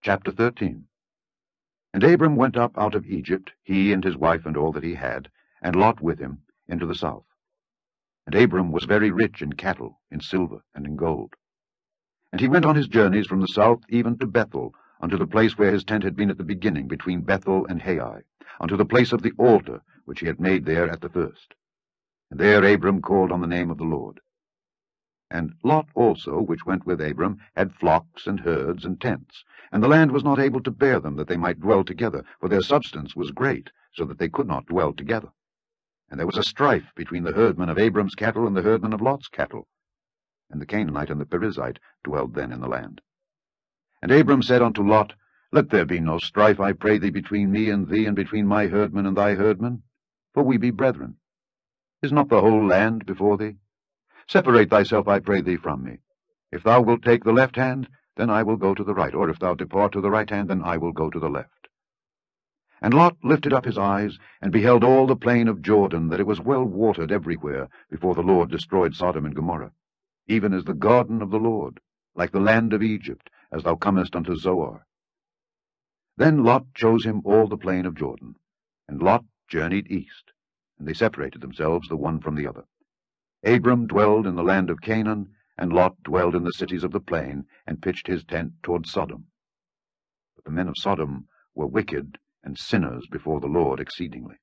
Chapter 13. And Abram went up out of Egypt, he and his wife and all that he had, and Lot with him, into the south. And Abram was very rich in cattle, in silver, and in gold. And he went on his journeys from the south even to Bethel, unto the place where his tent had been at the beginning, between Bethel and Hai, unto the place of the altar which he had made there at the first. And there Abram called on the name of the Lord. And Lot also, which went with Abram, had flocks and herds and tents, and the land was not able to bear them, that they might dwell together, for their substance was great, so that they could not dwell together. And there was a strife between the herdmen of Abram's cattle and the herdmen of Lot's cattle. And the Canaanite and the Perizzite dwelled then in the land. And Abram said unto Lot, Let there be no strife, I pray thee, between me and thee, and between my herdmen and thy herdmen, for we be brethren. Is not the whole land before thee? Separate thyself, I pray thee, from me. If thou wilt take the left hand, then I will go to the right, or if thou depart to the right hand, then I will go to the left. And Lot lifted up his eyes, and beheld all the plain of Jordan, that it was well watered everywhere, before the Lord destroyed Sodom and Gomorrah, even as the garden of the Lord, like the land of Egypt, as thou comest unto Zoar. Then Lot chose him all the plain of Jordan, and Lot journeyed east, and they separated themselves the one from the other. Abram dwelled in the land of Canaan, and Lot dwelled in the cities of the plain, and pitched his tent toward Sodom. But the men of Sodom were wicked and sinners before the Lord exceedingly.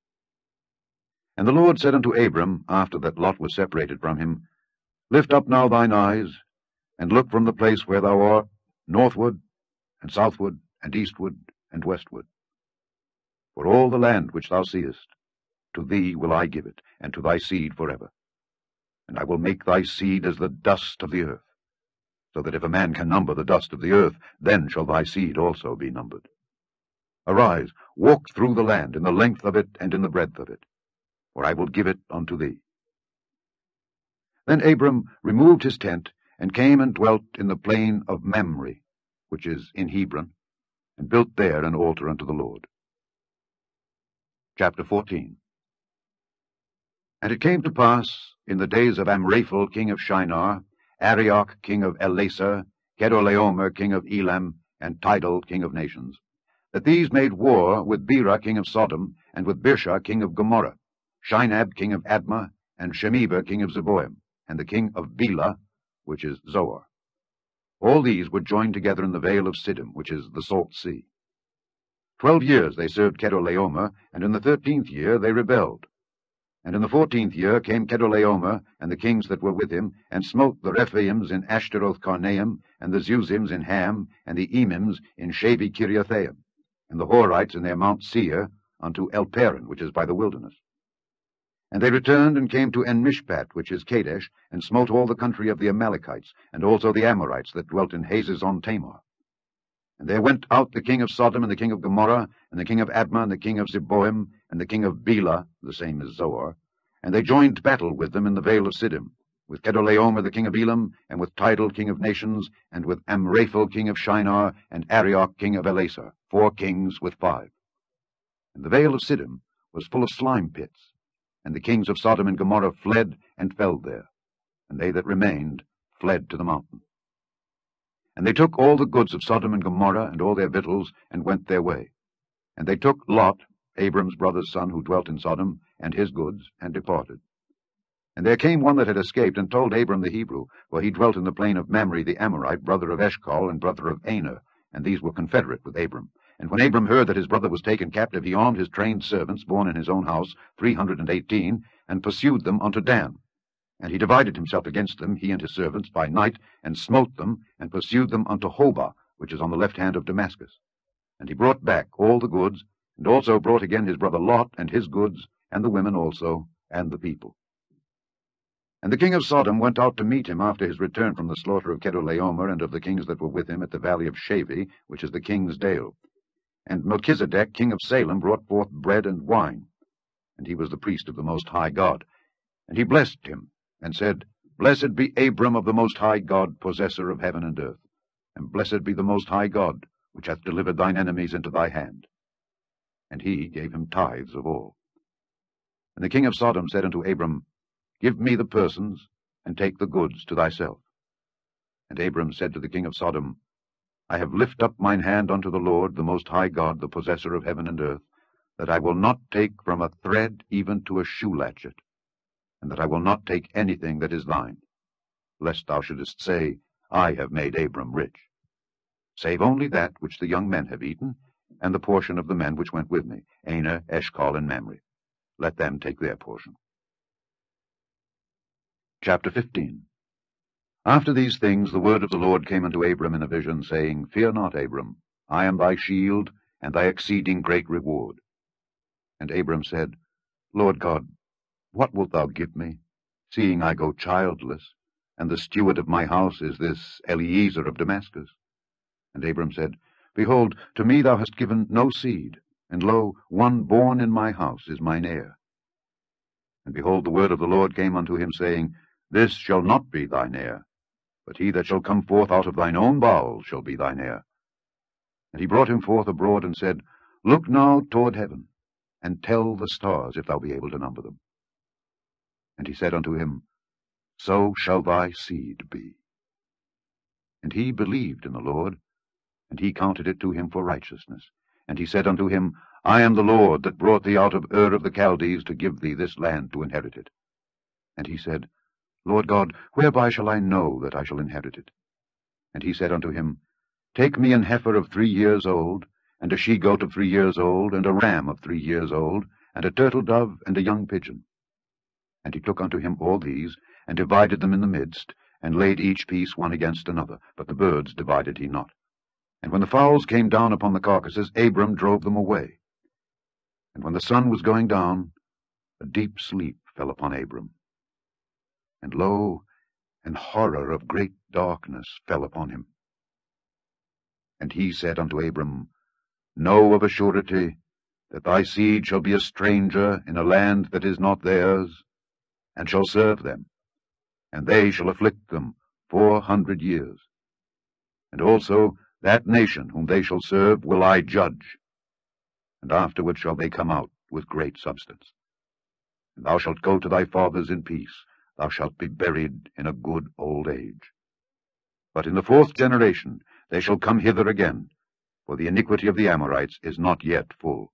And the Lord said unto Abram, after that Lot was separated from him, Lift up now thine eyes, and look from the place where thou art, northward, and southward, and eastward, and westward. For all the land which thou seest, to thee will I give it, and to thy seed forever. And I will make thy seed as the dust of the earth, so that if a man can number the dust of the earth, then shall thy seed also be numbered. Arise, walk through the land, in the length of it and in the breadth of it, for I will give it unto thee. Then Abram removed his tent, and came and dwelt in the plain of Mamre, which is in Hebron, and built there an altar unto the Lord. Chapter 14. And it came to pass, in the days of Amraphel king of Shinar, Arioch king of Elasar, Chedorlaomer king of Elam, and Tidal king of nations, that these made war with Bera king of Sodom, and with Birsha king of Gomorrah, Shinab king of Admah, and Shemeber king of Zeboim, and the king of Bela, which is Zoar. All these were joined together in the vale of Siddim, which is the salt sea. 12 years they served Chedorlaomer, and in the 13th year they rebelled. And in the 14th year came Chedorlaomer and the kings that were with him, and smote the Rephaims in Ashtaroth-Karnaim, and the Zuzims in Ham, and the Emims in Shavi-Kiriathaim, and the Horites in their Mount Seir, unto Elparan, which is by the wilderness. And they returned and came to En-Mishpat, which is Kadesh, and smote all the country of the Amalekites, and also the Amorites that dwelt in Hazezon-Tamar. And there went out the king of Sodom, and the king of Gomorrah, and the king of Admah, and the king of Zeboim, and the king of Bela, the same as Zoar, and they joined battle with them in the vale of Siddim, with Chedorlaomer the king of Elam, and with Tidal king of nations, and with Amraphel king of Shinar, and Arioch king of Elasar, 4 kings with 5. And the vale of Siddim was full of slime pits, and the kings of Sodom and Gomorrah fled and fell there, and they that remained fled to the mountain. And they took all the goods of Sodom and Gomorrah, and all their victuals, and went their way. And they took Lot, Abram's brother's son, who dwelt in Sodom, and his goods, and departed. And there came one that had escaped, and told Abram the Hebrew, for he dwelt in the plain of Mamre the Amorite, brother of Eshcol, and brother of Aner, and these were confederate with Abram. And when Abram heard that his brother was taken captive, he armed his trained servants, born in his own house, 318, and pursued them unto Dan. And he divided himself against them, he and his servants, by night, and smote them, and pursued them unto Hobah, which is on the left hand of Damascus. And he brought back all the goods, and also brought again his brother Lot, and his goods, and the women also, and the people. And the king of Sodom went out to meet him after his return from the slaughter of Chedorlaomer, and of the kings that were with him at the valley of Shavi, which is the king's dale. And Melchizedek king of Salem brought forth bread and wine, and he was the priest of the Most High God. And he blessed him, and said, Blessed be Abram of the Most High God, possessor of heaven and earth, and blessed be the Most High God, which hath delivered thine enemies into thy hand. And he gave him tithes of all. And the king of Sodom said unto Abram, Give me the persons, and take the goods to thyself. And Abram said to the king of Sodom, I have lifted up mine hand unto the Lord, the Most High God, the possessor of heaven and earth, that I will not take from a thread even to a shoe latchet, and that I will not take anything that is thine, lest thou shouldest say, I have made Abram rich, save only that which the young men have eaten, and the portion of the men which went with me, Aner, Eshcol, and Mamre. Let them take their portion. Chapter 15. After these things the word of the Lord came unto Abram in a vision, saying, Fear not, Abram, I am thy shield, and thy exceeding great reward. And Abram said, Lord God, what wilt thou give me, seeing I go childless, and the steward of my house is this Eliezer of Damascus? And Abram said, Behold, to me thou hast given no seed, and lo, one born in my house is mine heir. And behold, the word of the Lord came unto him, saying, This shall not be thine heir, but he that shall come forth out of thine own bowels shall be thine heir. And he brought him forth abroad, and said, Look now toward heaven, and tell the stars, if thou be able to number them. And he said unto him, So shall thy seed be. And he believed in the Lord, and he counted it to him for righteousness. And he said unto him, I am the Lord that brought thee out of Ur of the Chaldees to give thee this land to inherit it. And he said, Lord God, whereby shall I know that I shall inherit it? And he said unto him, Take me an heifer of 3 years old, and a she-goat of 3 years old, and a ram of 3 years old, and a turtle-dove, and a young pigeon. And he took unto him all these, and divided them in the midst, and laid each piece one against another, but the birds divided he not. And when the fowls came down upon the carcasses, Abram drove them away. And when the sun was going down, a deep sleep fell upon Abram. And lo, an horror of great darkness fell upon him. And he said unto Abram, Know of a surety that thy seed shall be a stranger in a land that is not theirs, and shall serve them, and they shall afflict them 400 years. And also that nation whom they shall serve will I judge, and afterward shall they come out with great substance. And thou shalt go to thy fathers in peace, thou shalt be buried in a good old age. But in the 4th generation they shall come hither again, for the iniquity of the Amorites is not yet full.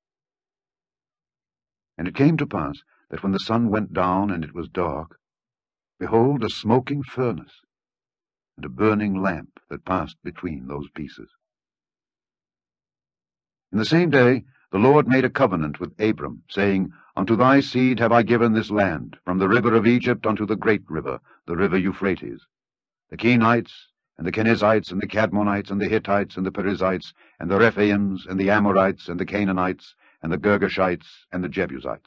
And it came to pass that when the sun went down and it was dark, behold, a smoking furnace, and a burning lamp that passed between those pieces. In the same day the Lord made a covenant with Abram, saying, Unto thy seed have I given this land, from the river of Egypt unto the great river, the river Euphrates, the Kenites, and the Kenizzites, and the Cadmonites, and the Hittites, and the Perizzites, and the Rephaims, and the Amorites, and the Canaanites, and the Girgashites, and the Jebusites.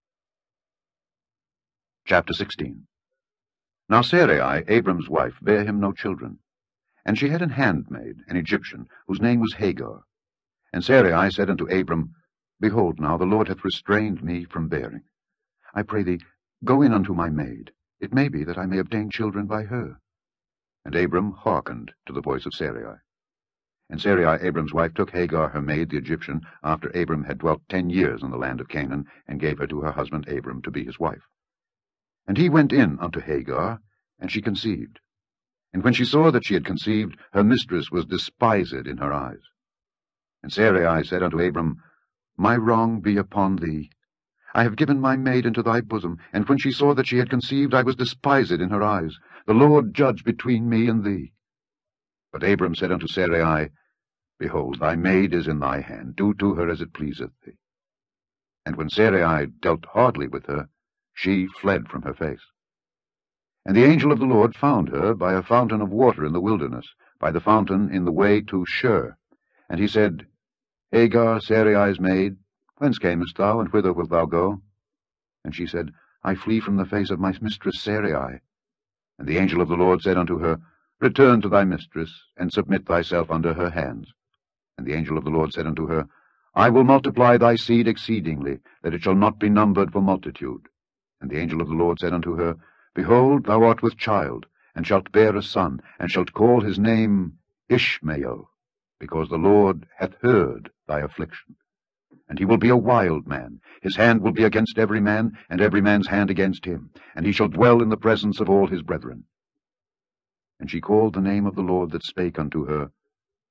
Chapter 16. Now Sarai, Abram's wife, bare him no children, and she had an handmaid, an Egyptian, whose name was Hagar. And Sarai said unto Abram, Behold, now the Lord hath restrained me from bearing. I pray thee, go in unto my maid. It may be that I may obtain children by her. And Abram hearkened to the voice of Sarai. And Sarai, Abram's wife, took Hagar her maid, the Egyptian, after Abram had dwelt 10 years in the land of Canaan, and gave her to her husband Abram to be his wife. And he went in unto Hagar, and she conceived. And when she saw that she had conceived, her mistress was despised in her eyes. And Sarai said unto Abram, My wrong be upon thee. I have given my maid into thy bosom, and when she saw that she had conceived, I was despised in her eyes. The Lord judge between me and thee. But Abram said unto Sarai, Behold, thy maid is in thy hand. Do to her as it pleaseth thee. And when Sarai dealt hardly with her, she fled from her face. And the angel of the Lord found her by a fountain of water in the wilderness, by the fountain in the way to Shur. And he said, Hagar, Sarai's maid, whence camest thou, and whither wilt thou go? And she said, I flee from the face of my mistress Sarai. And the angel of the Lord said unto her, Return to thy mistress, and submit thyself under her hands. And the angel of the Lord said unto her, I will multiply thy seed exceedingly, that it shall not be numbered for multitude. And the angel of the Lord said unto her, Behold, thou art with child, and shalt bear a son, and shalt call his name Ishmael, because the Lord hath heard thy affliction. And he will be a wild man. His hand will be against every man, and every man's hand against him. And he shall dwell in the presence of all his brethren. And she called the name of the Lord that spake unto her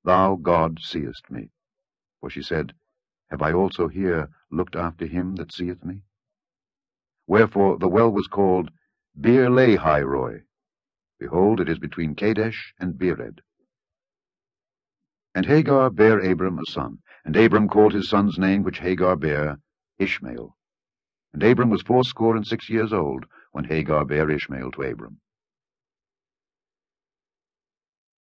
Thou, God, seest me. For she said, Have I also here looked after him that seeth me? Wherefore the well was called Beer-lahai-roi. Behold, it is between Kadesh and Bered. And Hagar bare Abram a son, and Abram called his son's name which Hagar bare Ishmael. And Abram was 86 years old when Hagar bare Ishmael to Abram.